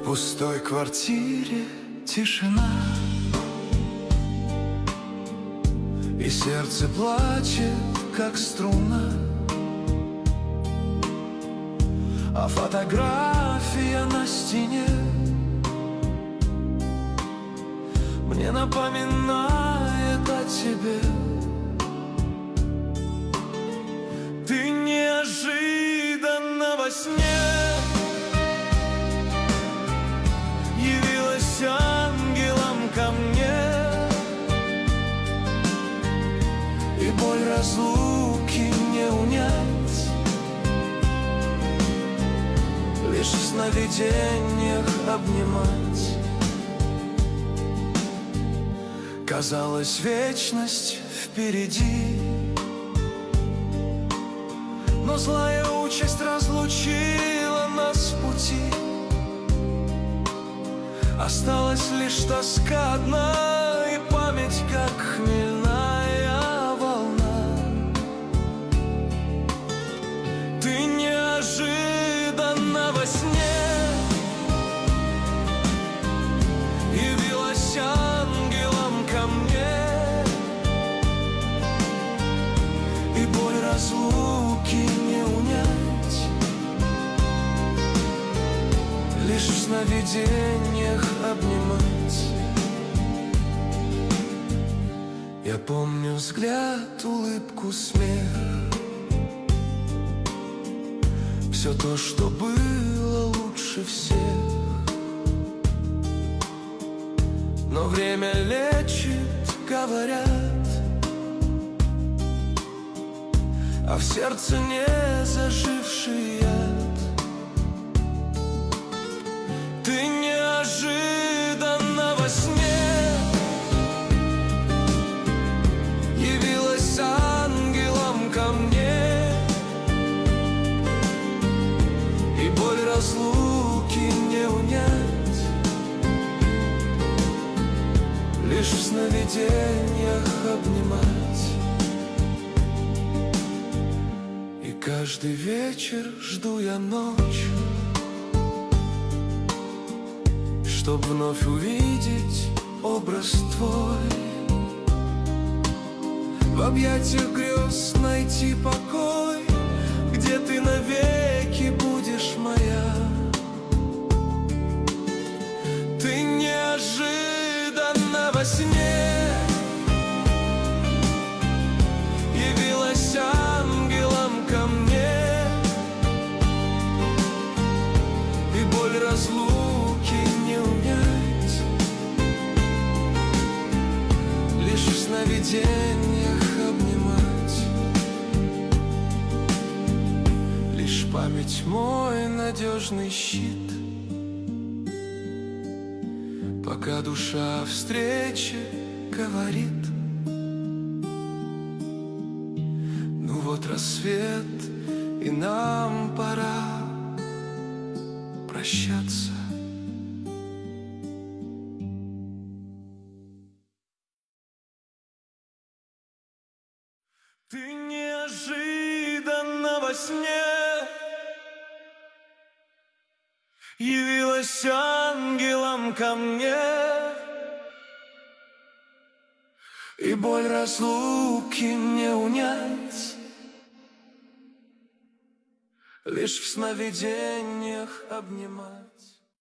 пустой квартире тишина, и сердце плачет, как струна. А фотография на стене мне напоминает о тебе. Ты неожиданно во сне явилась ангелом ко мне, и боль разлуки не унять, лишь в сновидениях обнимать. Казалось, вечность впереди, но злая участь разлучила нас в пути. Осталась лишь тоска одна и память, как хмельная волна. Ты неожиданно во сне явилась ангелом ко мне, и боль разлуки не унять, лишь в сновидениях обнимать. Я помню взгляд, улыбку, смех, все то, что было лучше всех. Но время лечит, говорят, а в сердце не заживший яд. Ты неожиданно во сне явилась ангелом ко мне, и боль разлуки не унять, лишь в сновидениях обнимать. И каждый вечер жду я ночь, чтоб вновь увидеть образ твой, в объятиях грез найти покой, где ты навеки будешь моя. Ты неожиданно во сне явилась ангелом ко мне, и боль разлуки не унять, лишь в сновидениях обнимать. Лишь память мой надежный щит, пока душа встречи говорит. Ну вот рассвет, и нам пора прощаться. Ты неожиданно во сне явилась ангелом ко мне, и боль разлуки не унять, лишь в сновидениях обнимать.